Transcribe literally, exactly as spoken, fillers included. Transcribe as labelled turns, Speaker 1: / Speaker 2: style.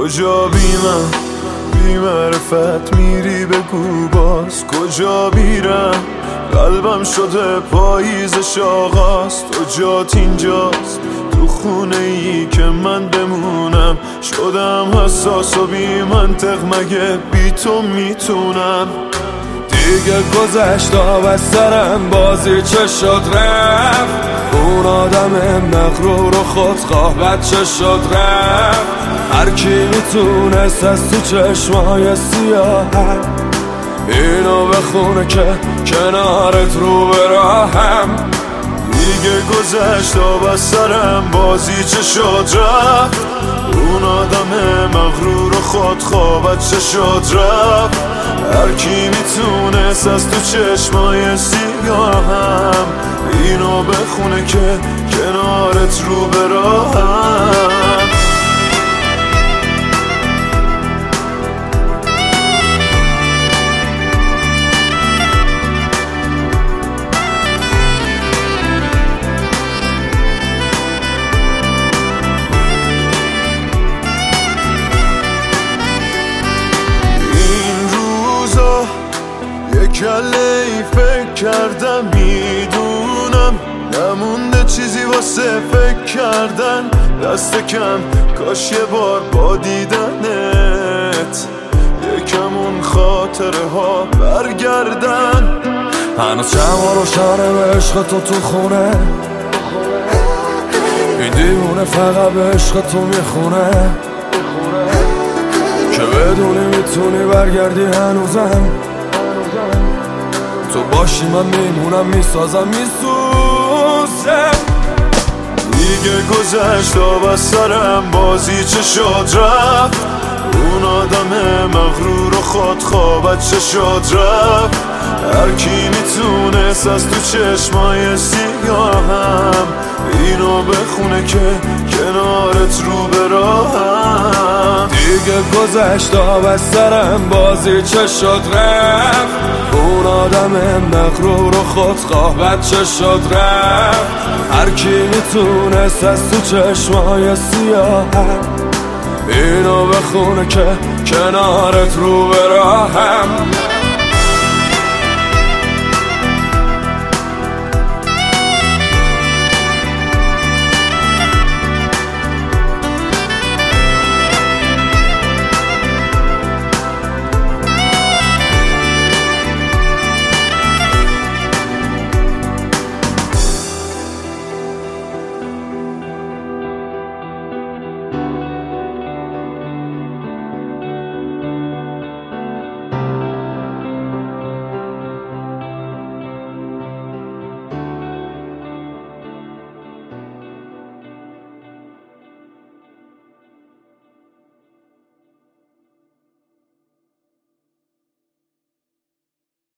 Speaker 1: کجا بی من بی معرفت میری بگو باز کجا میرم قلبم شده پاییزش آغاز تو جات اینجاست تو خونه ای که من بمونم شدم حساس و بی منطق مگه بی تو میتونم دیگه گذشت آب از سرم بازی چه شد رفت اون آدم مغرور و خودخواه بچه شد رفت هر کی میتونست از تو چشمای سیاهم اینو بخونه که کنارت رو به راهم دیگه گذشت آب از سرم بازی چه شد رفت اون آدم مغرور و خودخواه بچه شد رفت هر کی میتونست از تو چشمای سیاهم اینو بخونه که کنارت رو به راهم کله ای فکر کردم میدونم نمونده چیزی واسه فکر کردن دست کم کاش یه بار با دیدنت یکم اون خاطره ها برگردن هنوز شما رو شاره به عشق تو تو خونه این دیوونه فقط به عشق تو میخونه که بدونی میتونی برگردی هنوزم تو باشی من میمونم میسازم میسوزم دیگه گذشت آب از سرم بازی چه شد رفت اون آدم مغرور و خودخواه بچه شد رفت هر کی میتونست از تو چشمای سیاهم اینو بخونه که کنارت رو به راهم دیگه گذشت آب از سرم بازی چه شد رفت اون آدم مغرور و خودخواه بچه شد رفت هر کی میتونست از تو چشمای سیاهم اینو بخونه که کنارت رو به راهم